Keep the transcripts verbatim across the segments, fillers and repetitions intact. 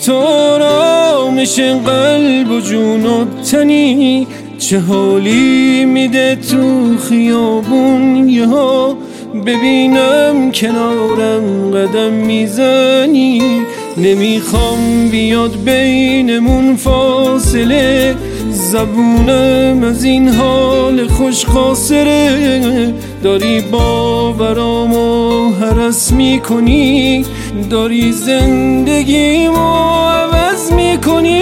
تو آرامش قلب و جون و تنی، چه حالی میده تو خیابون یهو ببینم کنارم قدم میزنی. نمیخوام بیاد بینمون فاصله، زبونم از این حال خوش خاسره. داری باورامو هرس میکنی، داری زندگیمو عوض میکنی.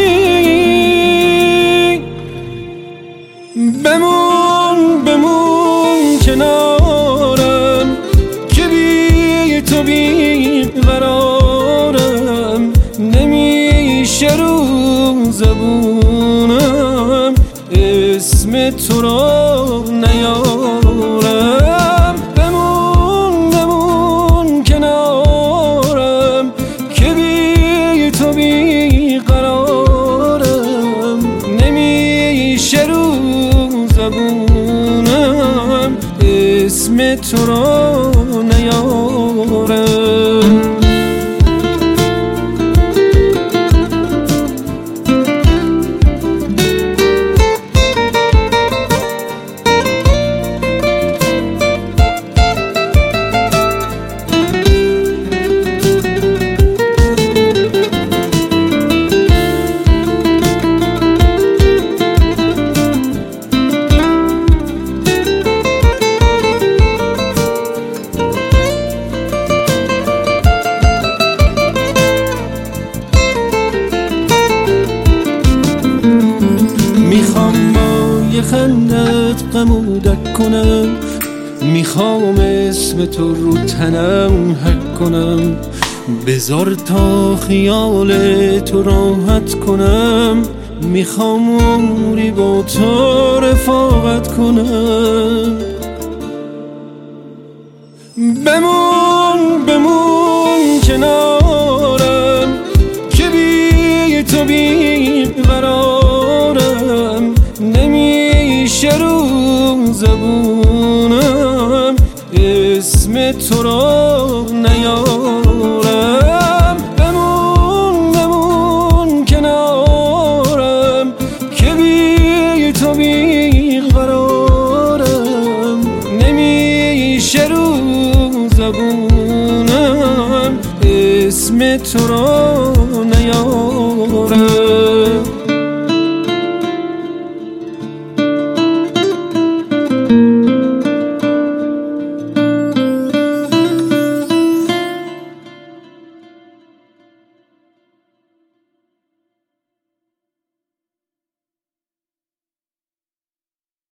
بمون بمون کنارم که بی تو بی قرارم، نمیشه رو زبونم اسم تو را نیارم. بمون بمون کنارم که بی تو بی قرارم، نمیشه رو زبونم اسم تو را نیارم. میخوام با یه خندت غمودک کنم، میخوام اسم تو رو تنم حک کنم. بذار تا خیال تو راحت کنم، میخوام عمری با تو رفاقت کنم. بمون بمون کنارم که بی تو بی قرارم، نمیشه رو زبونم اسم تو را نیارم. بمون بمون کنارم که بی تو بی قرارم، نمیشه رو زبونم اسم تو را